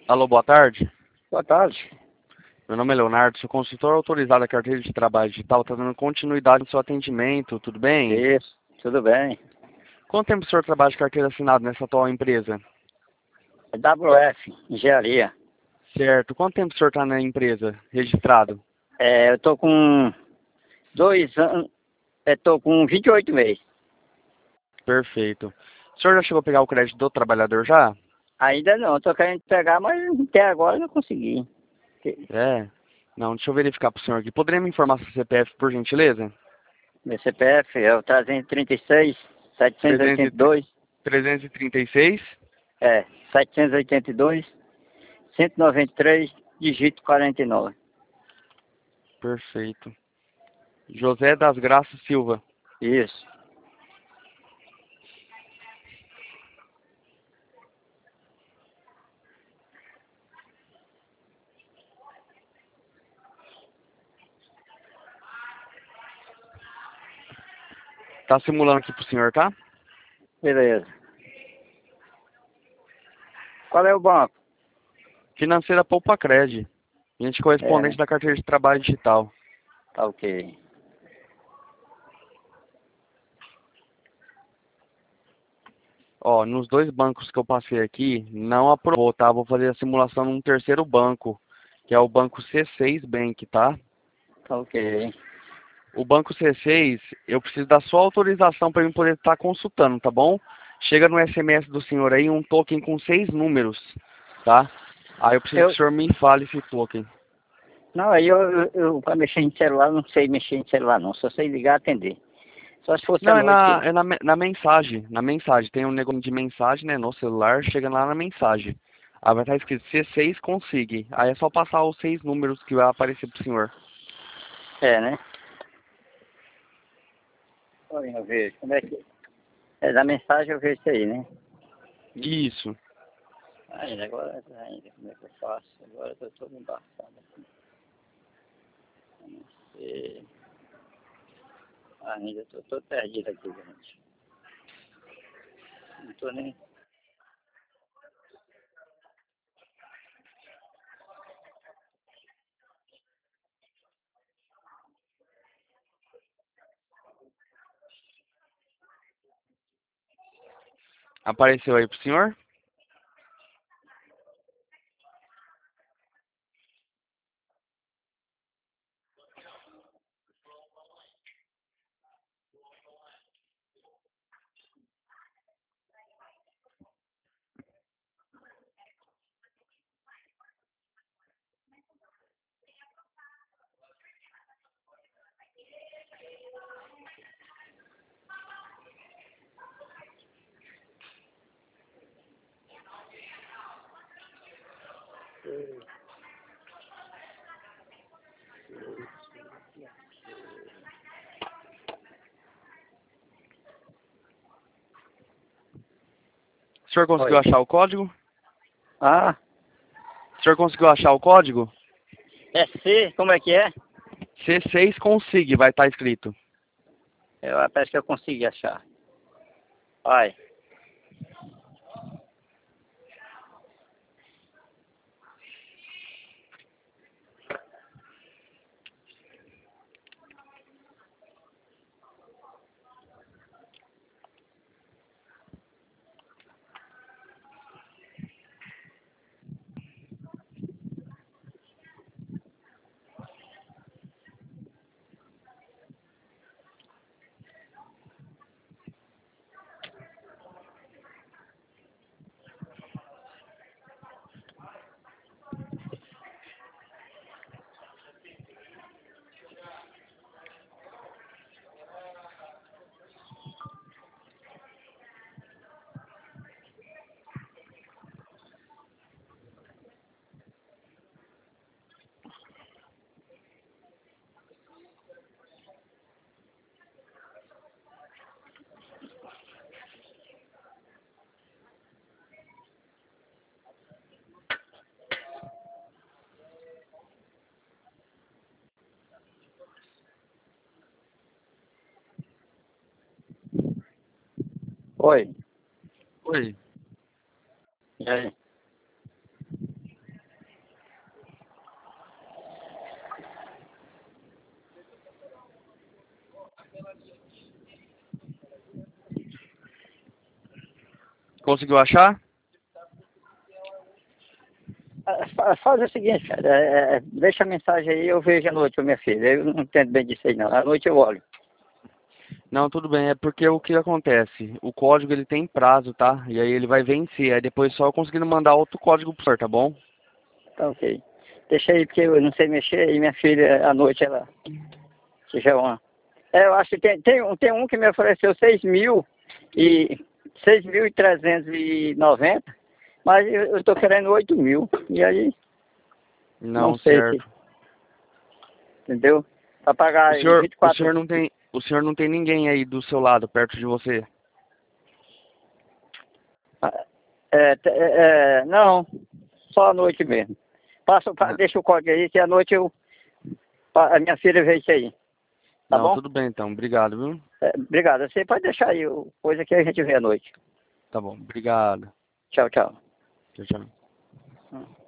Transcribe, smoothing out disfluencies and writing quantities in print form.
Alô, boa tarde. Boa tarde. Meu nome é Leonardo, sou consultor autorizado da carteira de trabalho digital, está dando continuidade no seu atendimento, tudo bem? Isso, tudo bem. Quanto tempo o senhor trabalha de carteira assinada nessa atual empresa? É WF, engenharia. Certo. Quanto tempo o senhor está na empresa, registrado? Eu tô com 2 anos, tô com 28 meses. Perfeito. O senhor já chegou a pegar o crédito do trabalhador já? Ainda não, tô querendo pegar, mas até agora não consegui. É. Não, deixa eu verificar para o senhor aqui. Poderia me informar seu CPF, por gentileza? Meu CPF é o 336, 782, 336. é, 782, 193, dígito 49. Perfeito. José das Graças Silva. Isso. Tá simulando aqui pro senhor, tá? Beleza. Qual é o banco? Financeira Poupa Cred. Gente É, correspondente né? da carteira de trabalho digital. Tá ok. Ó, nos dois bancos que eu passei aqui, não aprovou, tá? Vou fazer a simulação num terceiro banco, que é o banco C6 Bank, tá? Tá ok. O banco C6, eu preciso da sua autorização para eu poder estar consultando, tá bom? Chega no SMS do senhor aí um token com 6 números, tá? Aí eu preciso que o Eu, senhor me fale esse token. não, aí eu para mexer em celular, não sei mexer em celular não, só sei ligar e atender. Só se fosse à Não, noite. na mensagem. Na mensagem. Tem um negócio de mensagem, né? No celular, chega lá na mensagem. Aí vai estar escrito C6 consigue. Aí é só passar os 6 números que vai aparecer pro senhor. É, né? Olha, eu vejo. Como é que. É, da mensagem eu vejo isso aí, né? Isso. Ainda, como é que eu faço? Agora eu tô todo embaçado aqui. Eu não sei. Ainda tô todo perdido aqui, gente. Não tô nem. Apareceu aí pro senhor? O senhor conseguiu Oi. achar o código? Ah, O senhor conseguiu achar o código? é C, como é que é? C6 consigue, vai estar escrito. Parece que eu consegui achar. Olha. Oi. Oi. E aí? Conseguiu achar? Faz o seguinte, cara, deixa a mensagem aí, eu vejo à noite, minha filha. Eu não entendo bem disso aí, não. À noite eu olho. Não, tudo bem, é porque o que acontece? O código ele tem prazo, tá? E aí ele vai vencer, aí depois só eu conseguindo mandar outro código pro senhor, tá bom? Tá ok. Deixa aí, porque eu não sei mexer, e minha filha, à noite, ela... Que já é uma... eu acho que tem um que me ofereceu 6.390, mas eu tô querendo 8.000. E aí, não Não, sei se... certo. Entendeu? Pra pagar O 24... senhor não tem ninguém aí do seu lado, perto de você? não, só à noite mesmo. Não, Deixa o código aí, que à noite a minha filha vê isso aí. Tá não, bom? tudo bem então, obrigado, viu? Obrigado. Você pode deixar aí, coisa que a gente vê à noite. Tá bom, obrigado. Tchau, tchau. Tchau, tchau.